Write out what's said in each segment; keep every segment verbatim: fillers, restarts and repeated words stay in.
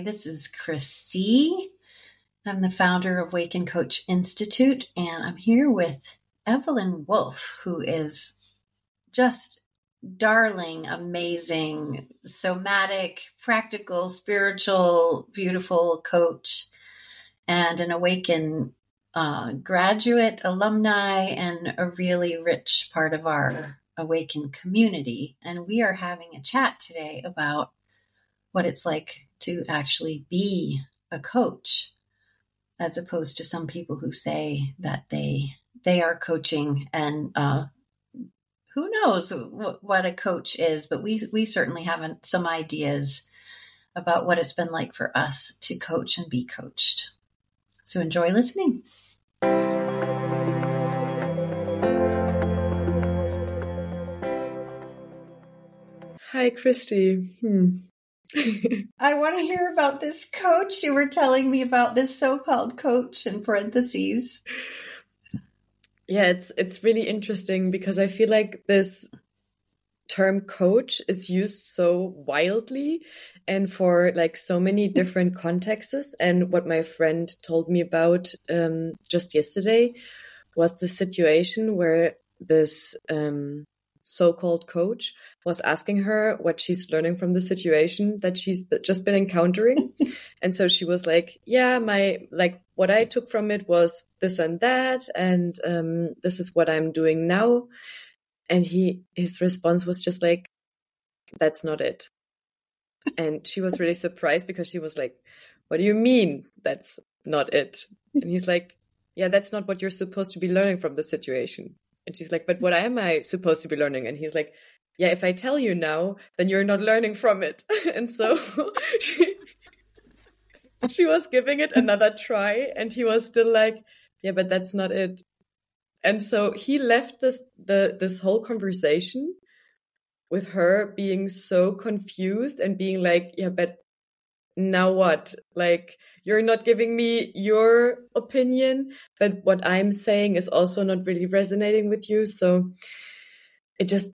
Hi, this is Christy. I'm the founder of Wake and Coach Institute, and I'm here with Evelyn Wolf, who is just darling, amazing, somatic, practical, spiritual, beautiful coach, and an Awaken uh, graduate, alumni, and a really rich part of our Awaken community. And we are having a chat today about what it's like to actually be a coach, as opposed to some people who say that they they are coaching, and uh, who knows w- what a coach is, but we we certainly have some ideas about what it's been like for us to coach and be coached. So enjoy listening. Hi, Christy. Hmm. I want to hear about this coach. You were telling me about this so-called coach in parentheses. Yeah, it's it's really interesting because I feel like this term coach is used so wildly and for like so many different contexts. And what my friend told me about um, just yesterday was the situation where this um, so-called coach was asking her what she's learning from the situation that she's just been encountering. And so she was like, yeah, my, like what I took from it was this and that. And um, this is what I'm doing now. And he, his response was just like, that's not it. And she was really surprised because she was like, what do you mean that's not it? And he's like, yeah, that's not what you're supposed to be learning from the situation. And she's like, but what am I supposed to be learning? And he's like, yeah, if I tell you now, then you're not learning from it. And so she, she was giving it another try, and he was still like, yeah, but that's not it. And so he left this, the, this whole conversation with her being so confused and being like, yeah, but now what? Like, you're not giving me your opinion, but what I'm saying is also not really resonating with you. So it just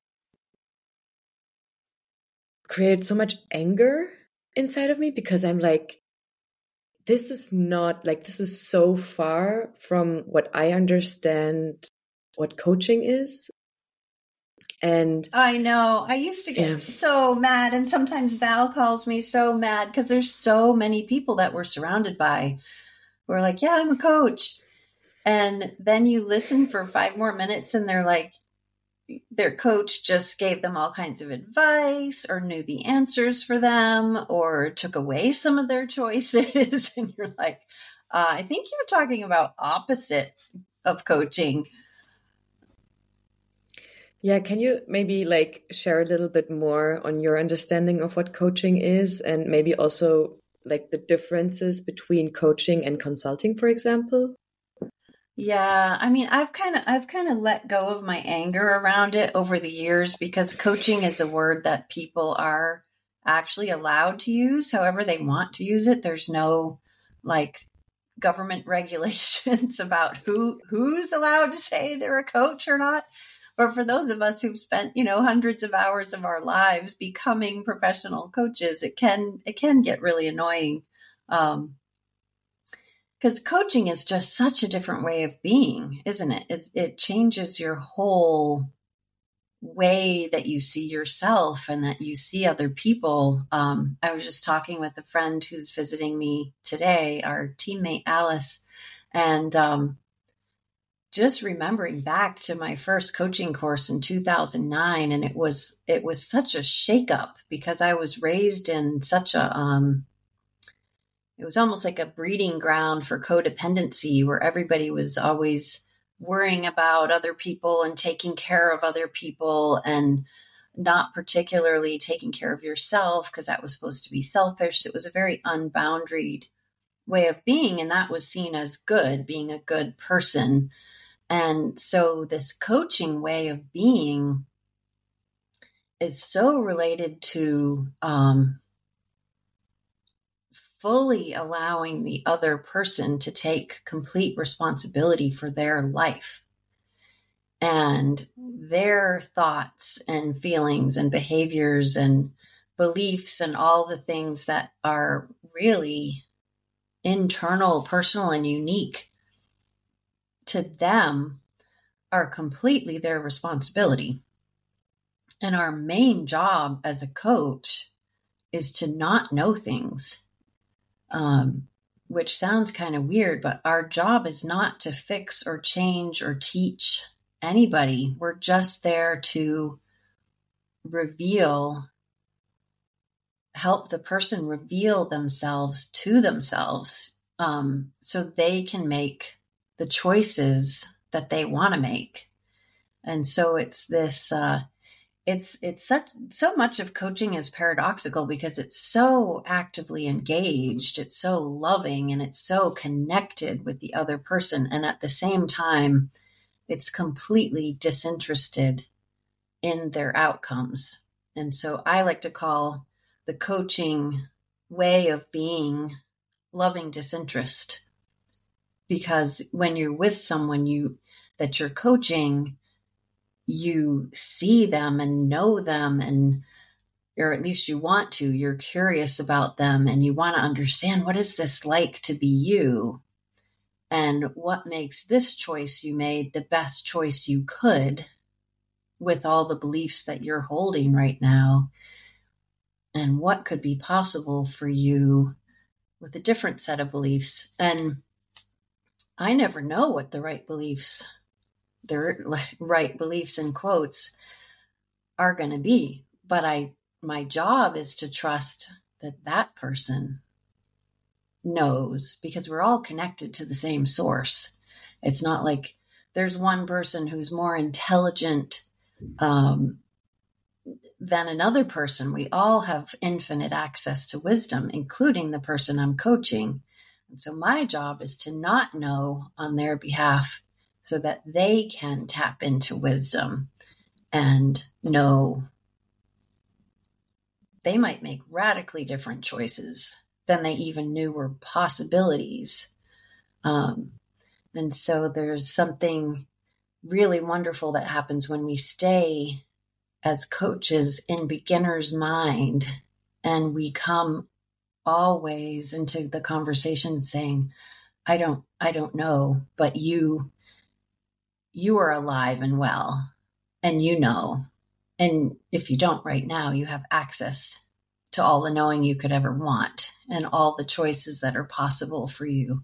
created so much anger inside of me because I'm like, this is not like, this is so far from what I understand what coaching is. And I know I used to get yeah. so mad, and sometimes Val calls me so mad because there's so many people that we're surrounded by who are like, yeah, I'm a coach. And then you listen for five more minutes and they're like, their coach just gave them all kinds of advice or knew the answers for them or took away some of their choices. And you're like, uh, I think you're talking about opposite of coaching. Yeah, can you maybe like share a little bit more on your understanding of what coaching is, and maybe also like the differences between coaching and consulting, for example? Yeah, I mean, I've kind of I've kind of let go of my anger around it over the years because coaching is a word that people are actually allowed to use however they want to use it. There's no like government regulations about who who's allowed to say they're a coach or not. But for those of us who've spent, you know, hundreds of hours of our lives becoming professional coaches, it can it can get really annoying. Um, because coaching is just such a different way of being, isn't it? It, it changes your whole way that you see yourself and that you see other people. Um, I was just talking with a friend who's visiting me today, our teammate Alice, and um, just remembering back to my first coaching course in two thousand nine, and it was it was such a shakeup because I was raised in such a um, it was almost like a breeding ground for codependency, where everybody was always worrying about other people and taking care of other people and not particularly taking care of yourself because that was supposed to be selfish. It was a very unboundaried way of being, and that was seen as good, being a good person. And so this coaching way of being is so related to um, fully allowing the other person to take complete responsibility for their life and their thoughts and feelings and behaviors and beliefs and all the things that are really internal, personal, and unique to them are completely their responsibility. And our main job as a coach is to not know things, um, which sounds kind of weird, but our job is not to fix or change or teach anybody. We're just there to reveal, help the person reveal themselves to themselves, um, so they can make the choices that they want to make. And so it's this, uh, It's it's such so much of coaching is paradoxical because it's so actively engaged, it's so loving, and it's so connected with the other person. And at the same time, it's completely disinterested in their outcomes. And so I like to call the coaching way of being loving disinterest. Because when you're with someone you that you're coaching, you see them and know them, and or at least you want to, you're curious about them, and you want to understand, what is this like to be you? And what makes this choice you made the best choice you could with all the beliefs that you're holding right now? And what could be possible for you with a different set of beliefs? And I never know what the right beliefs the right beliefs in quotes are going to be. But I, my job is to trust that that person knows, because we're all connected to the same source. It's not like there's one person who's more intelligent um, than another person. We all have infinite access to wisdom, including the person I'm coaching. And so my job is to not know on their behalf, so that they can tap into wisdom and know they might make radically different choices than they even knew were possibilities. Um, and so there's something really wonderful that happens when we stay as coaches in beginner's mind, and we come always into the conversation saying, I don't, I don't know, but you you are alive and well, and you know. And if you don't right now, you have access to all the knowing you could ever want and all the choices that are possible for you.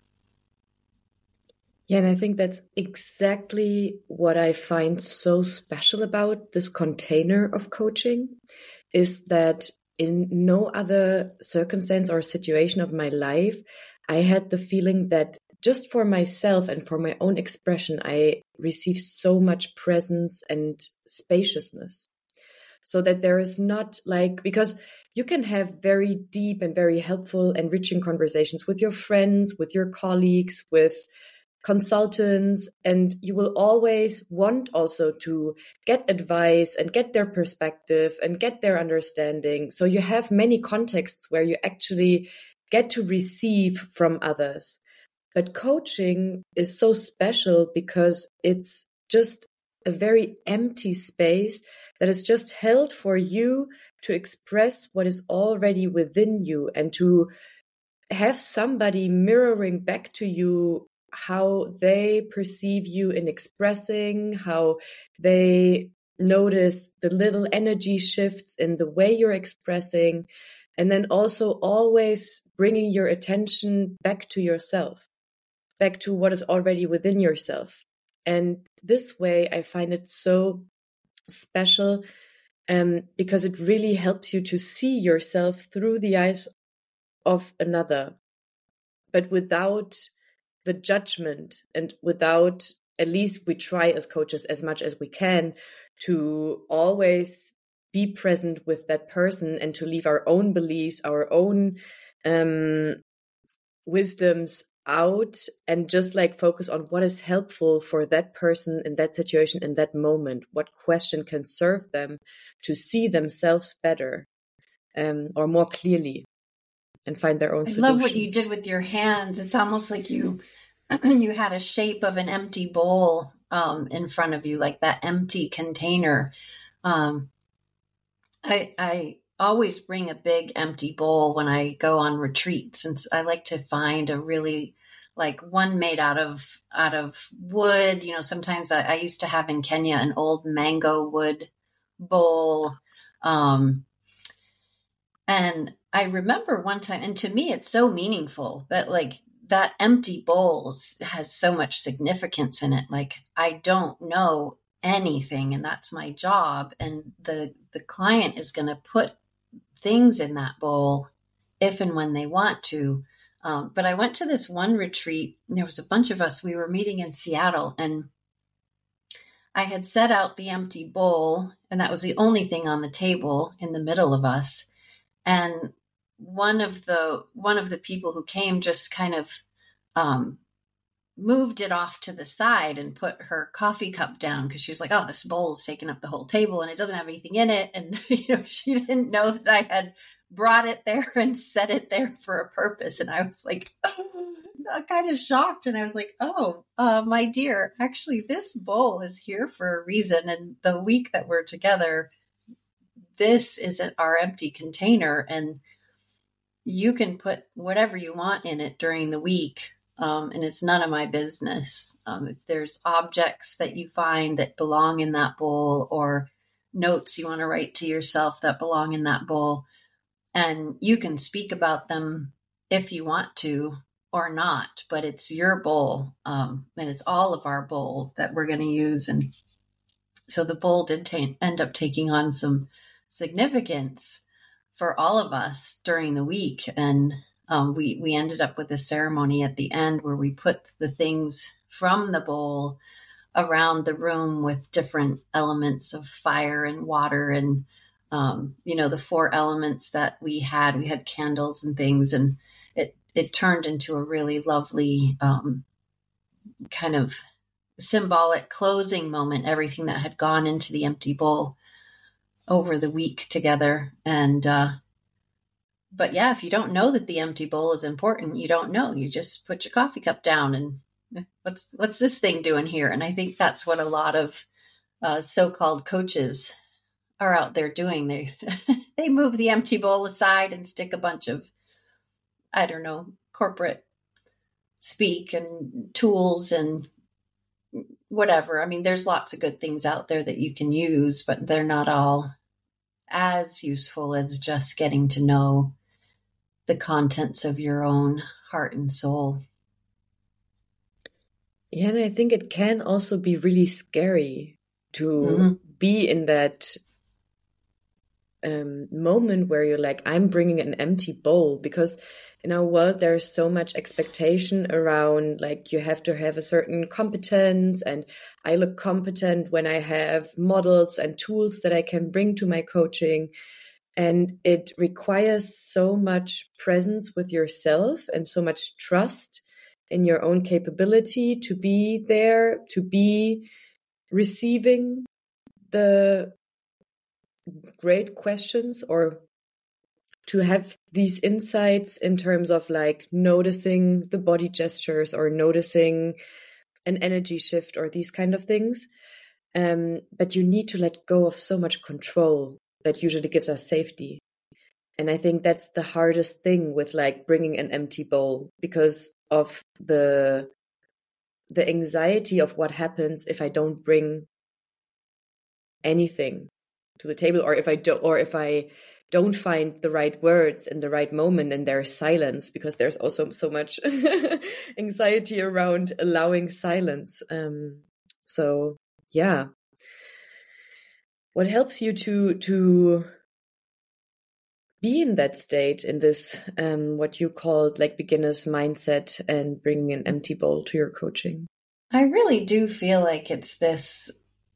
Yeah, and I think that's exactly what I find so special about this container of coaching, is that in no other circumstance or situation of my life, I had the feeling that just for myself and for my own expression, I receive so much presence and spaciousness. So that there is not like, because you can have very deep and very helpful, enriching conversations with your friends, with your colleagues, with consultants, and you will always want also to get advice and get their perspective and get their understanding. So you have many contexts where you actually get to receive from others. But coaching is so special because it's just a very empty space that is just held for you to express what is already within you, and to have somebody mirroring back to you how they perceive you in expressing, how they notice the little energy shifts in the way you're expressing, and then also always bringing your attention back to yourself, back to what is already within yourself. And this way, I find it so special um, because it really helps you to see yourself through the eyes of another, but without the judgment, and without, at least we try as coaches as much as we can to always be present with that person and to leave our own beliefs, our own um, wisdoms out, and just like focus on what is helpful for that person in that situation, in that moment, what question can serve them to see themselves better um, or more clearly and find their own I solutions. love what you did with your hands. It's almost like you you had a shape of an empty bowl um, in front of you, like that empty container. Um, I, I always bring a big empty bowl when I go on retreats. And I like to find a really like one made out of, out of wood. You know, sometimes I, I used to have in Kenya an old mango wood bowl. Um, and I remember one time, and to me, it's so meaningful that like that empty bowl has so much significance in it. Like I don't know anything, and that's my job. And the, the client is going to put things in that bowl if and when they want to. Um, but I went to this one retreat, and there was a bunch of us. We were meeting in Seattle, and I had set out the empty bowl, and that was the only thing on the table in the middle of us. And one of the one of the people who came just kind of um, moved it off to the side and put her coffee cup down because she was like, "Oh, this bowl's taking up the whole table, and it doesn't have anything in it." And you know, she didn't know that I had brought it there and set it there for a purpose. And I was like, kind of shocked. And I was like, "Oh, uh, my dear, actually, this bowl is here for a reason. And the week that we're together, this isn't our empty container, and you can put whatever you want in it during the week. Um, and it's none of my business. Um, if there's objects that you find that belong in that bowl, or notes you want to write to yourself that belong in that bowl, and you can speak about them if you want to or not, but it's your bowl. Um, and it's all of our bowl that we're going to use. And so the bowl did ta- end up taking on some significance for all of us during the week. And um, we, we ended up with a ceremony at the end where we put the things from the bowl around the room with different elements of fire and water and, um, you know, the four elements that we had. We had candles and things, and it, it turned into a really lovely um, kind of symbolic closing moment, everything that had gone into the empty bowl over the week together. And, uh, but yeah, if you don't know that the empty bowl is important, you don't know. You just put your coffee cup down and what's, what's this thing doing here? And I think that's what a lot of uh, so-called coaches are out there doing. They, they move the empty bowl aside and stick a bunch of, I don't know, corporate speak and tools and whatever. I mean, there's lots of good things out there that you can use, but they're not all as useful as just getting to know the contents of your own heart and soul. Yeah, and I think it can also be really scary to Mm-hmm. be in that um, moment where you're like, I'm bringing an empty bowl, because in our world, there's so much expectation around, like, you have to have a certain competence, and I look competent when I have models and tools that I can bring to my coaching. And it requires so much presence with yourself and so much trust in your own capability to be there, to be receiving the great questions, or to have these insights in terms of like noticing the body gestures or noticing an energy shift or these kind of things. Um, but you need to let go of so much control that usually gives us safety. And I think that's the hardest thing with like bringing an empty bowl, because of the the anxiety of what happens if I don't bring anything to the table, or if I don't, or if I don't find the right words in the right moment and there's silence, because there's also so much anxiety around allowing silence. Um, so yeah. What helps you to to be in that state, in this um, what you called like beginner's mindset, and bringing an empty bowl to your coaching? I really do feel like it's this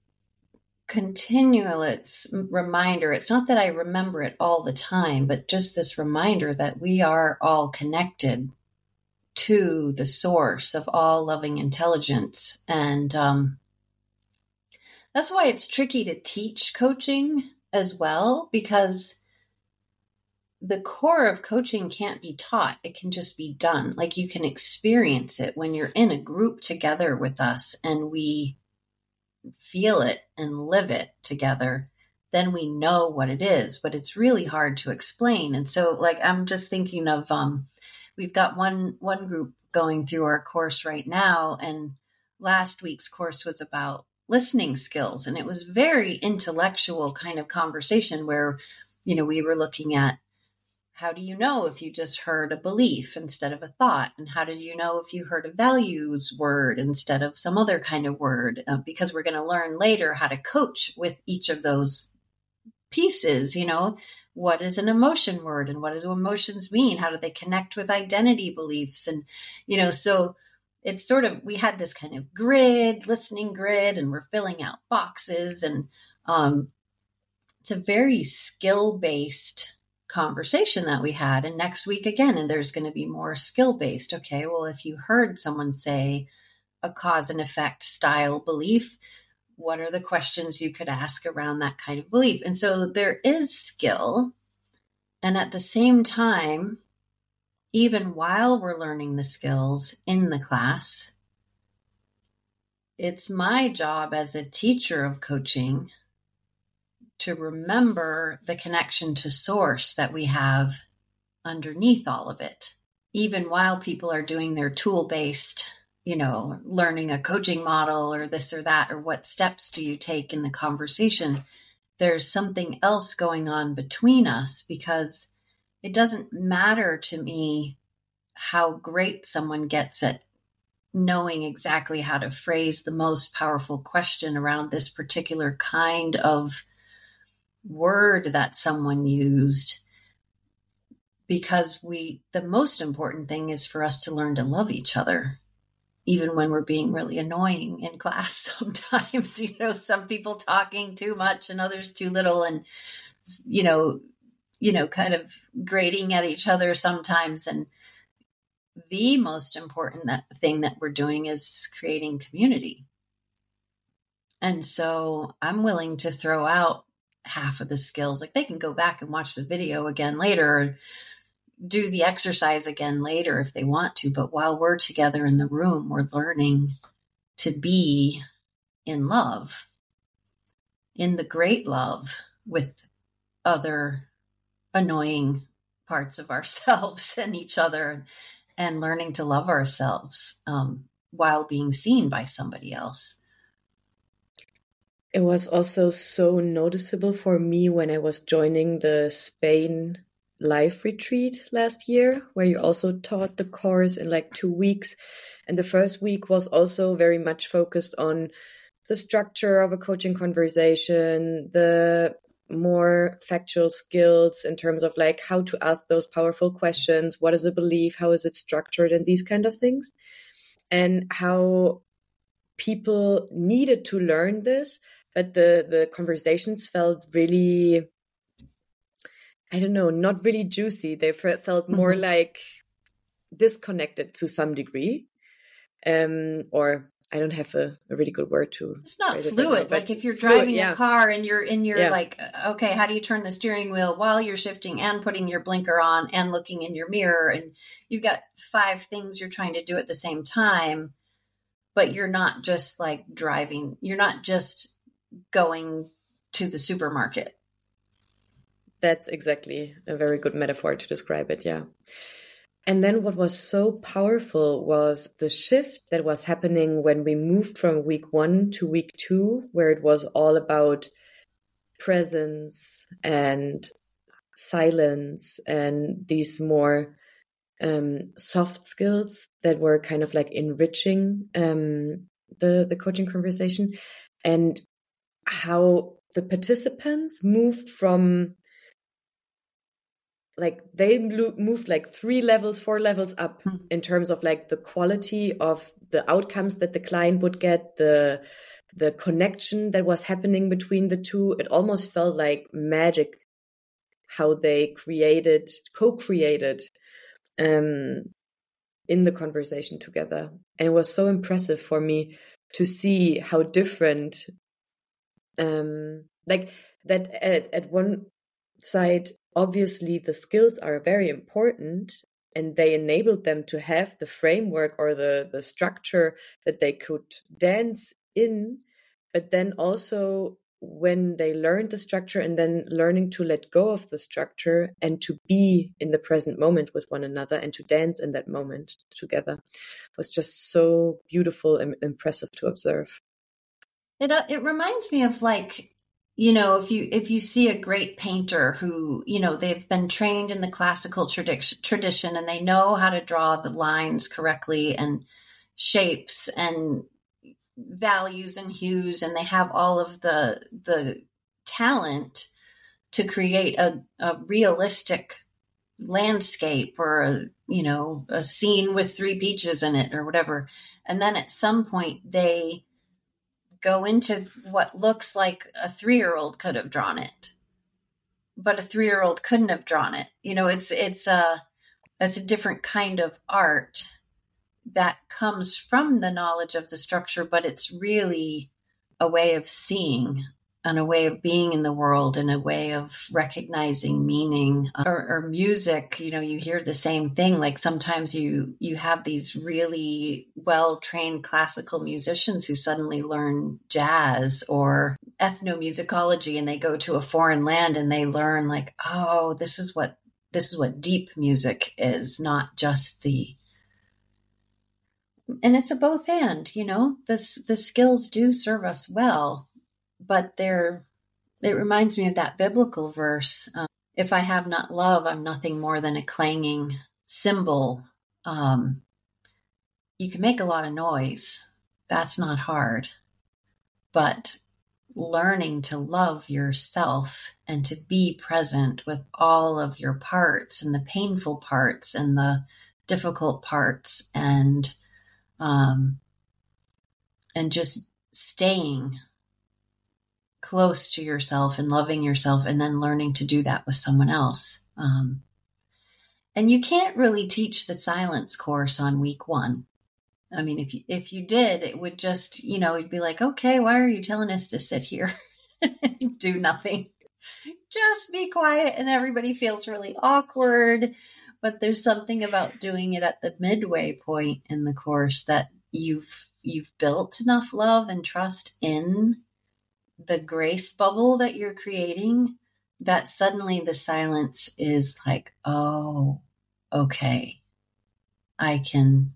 continuous reminder. It's not that I remember it all the time, but just this reminder that we are all connected to the source of all loving intelligence. And um, that's why it's tricky to teach coaching as well, because the core of coaching can't be taught. It can just be done. Like, you can experience it when you're in a group together with us and we feel it and live it together. then we know what it is, but it's really hard to explain. And so like, I'm just thinking of, um, we've got one, one group going through our course right now. And last week's course was about listening skills. And it was very intellectual kind of conversation where, you know, we were looking at, how do you know if you just heard a belief instead of a thought? And how do you know if you heard a values word instead of some other kind of word? Uh, because we're going to learn later how to coach with each of those pieces. You know, what is an emotion word and what do emotions mean? How do they connect with identity beliefs? And, you know, so it's sort of, we had this kind of grid, listening grid, and we're filling out boxes, and um, it's a very skill-based conversation that we had. And next week again, and there's going to be more skill-based. Okay, well, if you heard someone say a cause and effect style belief, what are the questions you could ask around that kind of belief? And so there is skill. And at the same time, even while we're learning the skills in the class, it's my job as a teacher of coaching to remember the connection to source that we have underneath all of it. Even while people are doing their tool-based, you know, learning a coaching model or this or that, or what steps do you take in the conversation, there's something else going on between us, because it doesn't matter to me how great someone gets at knowing exactly how to phrase the most powerful question around this particular kind of word that someone used, because we, the most important thing is for us to learn to love each other, even when we're being really annoying in class sometimes. You know, some people talking too much and others too little, and, you know, you know, kind of grating at each other sometimes. And the most important that, thing that we're doing is creating community. And so I'm willing to throw out half of the skills. Like, they can go back and watch the video again later, or do the exercise again later if they want to. But while we're together in the room, we're learning to be in love, in the great love with other annoying parts of ourselves and each other, and learning to love ourselves um, while being seen by somebody else. It was also so noticeable for me when I was joining the Spain live retreat last year, where you also taught the course in like two weeks. And the first week was also very much focused on the structure of a coaching conversation, the more factual skills in terms of like how to ask those powerful questions. What is a belief? How is it structured? And these kind of things. And how people needed to learn this, but the, the conversations felt really, I don't know, not really juicy. They felt more mm-hmm. like disconnected to some degree. Um, or I don't have a, a really good word to. It's not fluid. It now, like if you're driving fluid, yeah. a car and you're in your yeah. like, okay, how do you turn the steering wheel while you're shifting and putting your blinker on and looking in your mirror? And you've got five things you're trying to do at the same time, but you're not just like driving. You're not just going to the supermarket. That's exactly a very good metaphor to describe it. Yeah. And then what was so powerful was the shift that was happening when we moved from week one to week two, where it was all about presence and silence and these more um, soft skills that were kind of like enriching um, the, the coaching conversation, and how the participants moved from like they moved like three levels, four levels up mm-hmm. in terms of like the quality of the outcomes that the client would get, the the connection that was happening between the two. It almost felt like magic how they created, co-created um, in the conversation together. And it was so impressive for me to see how different, um, like that at, at one side, obviously the skills are very important and they enabled them to have the framework or the, the structure that they could dance in. But then also when they learned the structure and then learning to let go of the structure and to be in the present moment with one another and to dance in that moment together was just so beautiful and impressive to observe. It uh, it reminds me of, like, you know, if you if you see a great painter who, you know, they've been trained in the classical tradi- tradition and they know how to draw the lines correctly and shapes and values and hues, and they have all of the the talent to create a, a realistic landscape or a, you know, a scene with three peaches in it or whatever. And then at some point they go into what looks like a three-year-old could have drawn it, but a three-year-old couldn't have drawn it. You know, it's it's a that's a different kind of art that comes from the knowledge of the structure, but it's really a way of seeing and a way of being in the world and a way of recognizing meaning. Or, or music, you know, you hear the same thing. Like sometimes you you have these really well-trained classical musicians who suddenly learn jazz or ethnomusicology, and they go to a foreign land and they learn, like, oh, this is what this is what deep music is, not just the and it's a both and, you know, this the skills do serve us well, but they're it reminds me of that biblical verse. Um, if I have not love, I'm nothing more than a clanging cymbal. Um, you can make a lot of noise. That's not hard. But learning to love yourself and to be present with all of your parts and the painful parts and the difficult parts and Um, and just staying close to yourself and loving yourself, and then learning to do that with someone else. Um, and you can't really teach the silence course on week one. I mean, if you, if you did, it would just, you know, it'd be like, okay, why are you telling us to sit here and do nothing? Just be quiet, and everybody feels really awkward. But there's something about doing it at the midway point in the course that you've you've built enough love and trust in the grace bubble that you're creating that suddenly the silence is like, oh, okay, I can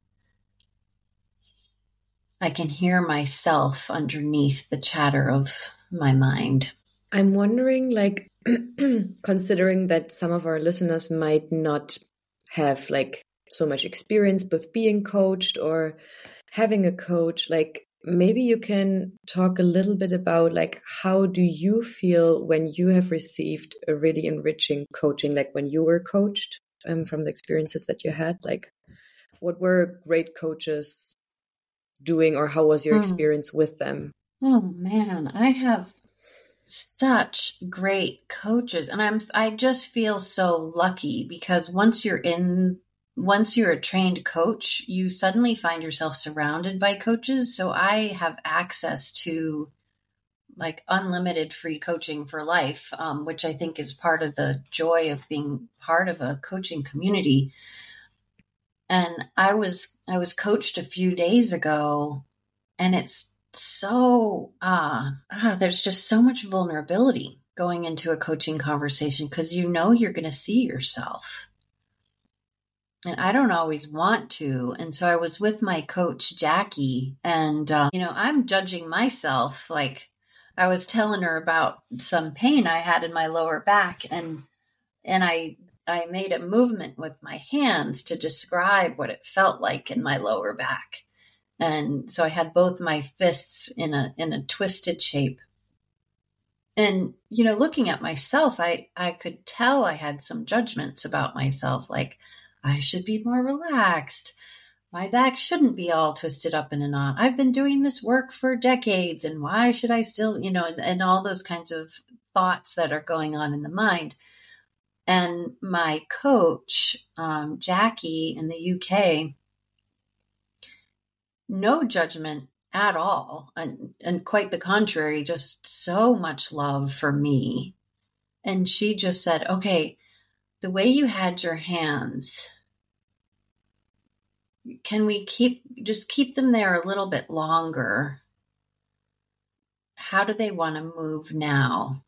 I can hear myself underneath the chatter of my mind. I'm wondering, like, considering that some of our listeners might not have like so much experience with being coached or having a coach, like maybe you can talk a little bit about like how do you feel when you have received a really enriching coaching, like when you were coached, um, from the experiences that you had, like what were great coaches doing, or how was your Hmm. experience with them? Oh man, I have such great coaches, and I'm I just feel so lucky because once you're in once you're a trained coach, you suddenly find yourself surrounded by coaches. So I have access to like unlimited free coaching for life, um, which I think is part of the joy of being part of a coaching community. And I was I was coached a few days ago, and it's so uh, ah, there's just so much vulnerability going into a coaching conversation because you know you're going to see yourself. And I don't always want to. And so I was with my coach, Jackie, and, uh, you know, I'm judging myself. Like I was telling her about some pain I had in my lower back, and, and I, I made a movement with my hands to describe what it felt like in my lower back. And so I had both my fists in a, in a twisted shape. And, you know, looking at myself, I, I could tell I had some judgments about myself, like, I should be more relaxed. My back shouldn't be all twisted up in a knot. I've been doing this work for decades, and why should I still, you know, and all those kinds of thoughts that are going on in the mind. And my coach, um, Jackie in the U K, no judgment at all, and, and quite the contrary, just so much love for me. And she just said, okay, the way you had your hands, can we keep, just keep them there a little bit longer? how do they want to move now?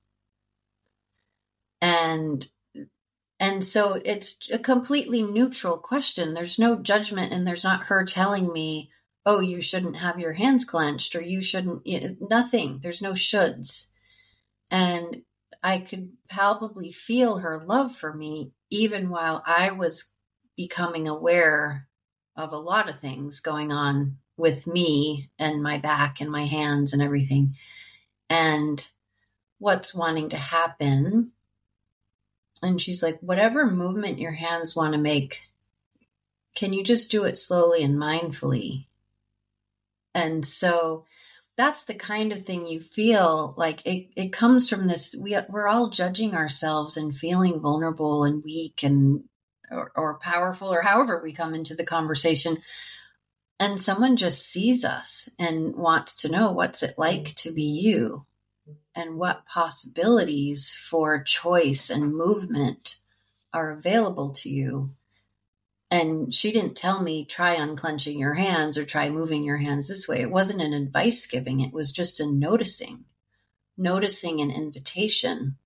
And and so it's a completely neutral question. There's no judgment, and there's not her telling me, oh, you shouldn't have your hands clenched, or you shouldn't, you know, nothing. There's no shoulds. And I could palpably feel her love for me, even while I was becoming aware of a lot of things going on with me and my back and my hands and everything. And what's wanting to happen. And she's like, whatever movement your hands want to make, can you just do it slowly and mindfully? And so that's the kind of thing you feel like it, it comes from this. We, we're all judging ourselves and feeling vulnerable and weak and or, or powerful, or however we come into the conversation. And someone just sees us and wants to know, what's it like to be you? And what possibilities for choice and movement are available to you. And she didn't tell me, try unclenching your hands or try moving your hands this way. It wasn't an advice giving. It was just a noticing, noticing an invitation.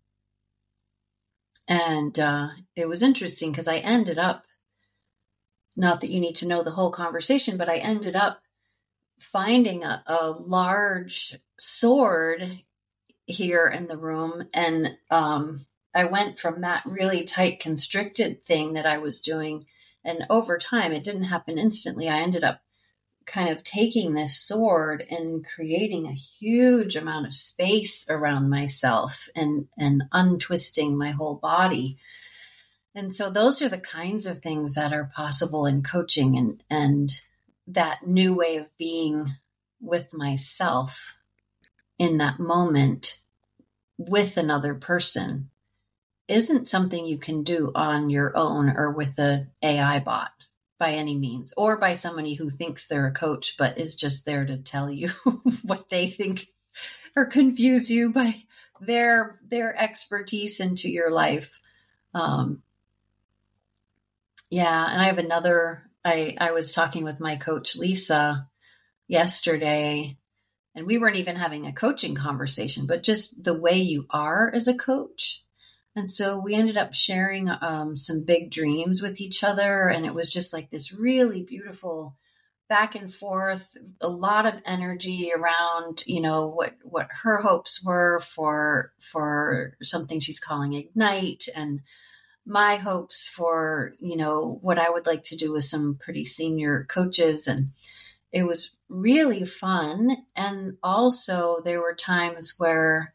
And uh, it was interesting because I ended up, not that you need to know the whole conversation, but I ended up finding a, a large sword here in the room. And um, I went from that really tight constricted thing that I was doing. And over time, it didn't happen instantly. I ended up kind of taking this sword and creating a huge amount of space around myself and, and untwisting my whole body. And so those are the kinds of things that are possible in coaching, and, and that new way of being with myself in that moment with another person isn't something you can do on your own or with a A I bot by any means, or by somebody who thinks they're a coach but is just there to tell you what they think or confuse you by their their expertise into your life. Um, yeah, and I have another. I I was talking with my coach Lisa yesterday. And we weren't even having a coaching conversation, but just the way you are as a coach. And so we ended up sharing um, some big dreams with each other. And it was just like this really beautiful back and forth, a lot of energy around, you know, what, what her hopes were for, for something she's calling Ignite, and my hopes for, you know, what I would like to do with some pretty senior coaches. And it was really fun. And also there were times where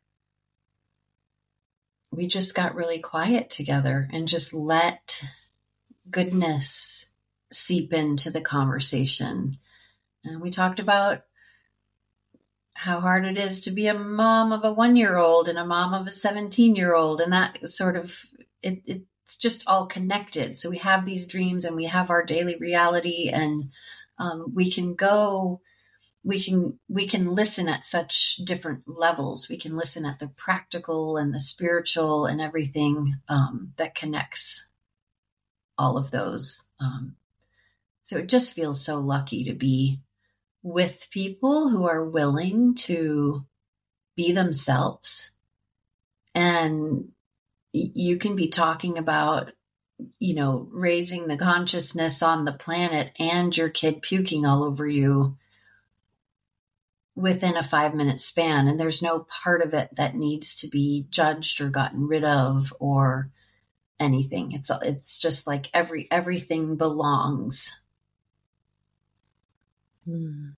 we just got really quiet together and just let goodness seep into the conversation. And we talked about how hard it is to be a mom of a one-year-old and a mom of a seventeen-year-old. And that sort of, it, it's just all connected. So we have these dreams and we have our daily reality, and Um, we can go, we can, we can listen at such different levels. We can listen at the practical and the spiritual and everything um, that connects all of those. Um, so it just feels so lucky to be with people who are willing to be themselves. And you can be talking about, you know, raising the consciousness on the planet and your kid puking all over you within a five minute span. And there's no part of it that needs to be judged or gotten rid of or anything. It's, it's just like every, everything belongs. Hmm.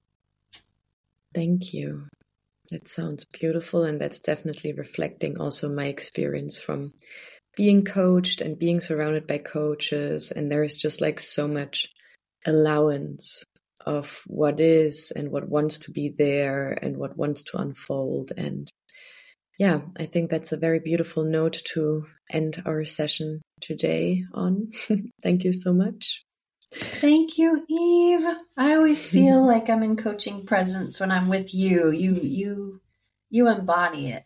Thank you. That sounds beautiful. And that's definitely reflecting also my experience from being coached and being surrounded by coaches. And there is just like so much allowance of what is and what wants to be there and what wants to unfold. And yeah, I think that's a very beautiful note to end our session today on. Thank you so much. Thank you, Eve. I always feel like I'm in coaching presence when I'm with you. You, you, you embody it.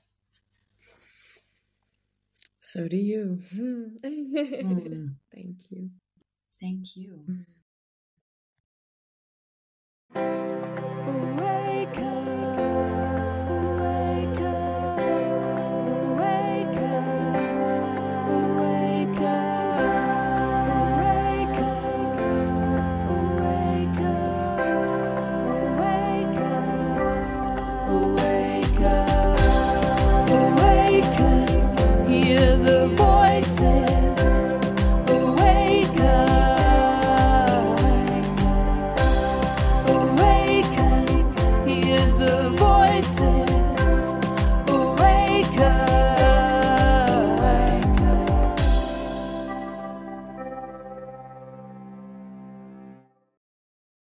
So do you. Mm. Thank you. Thank you. Mm.